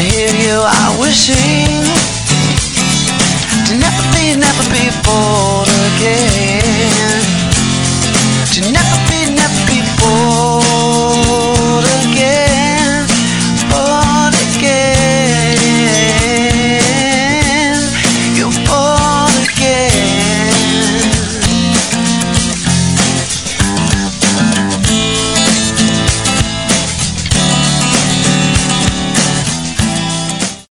hear you are wishing to never be bored again.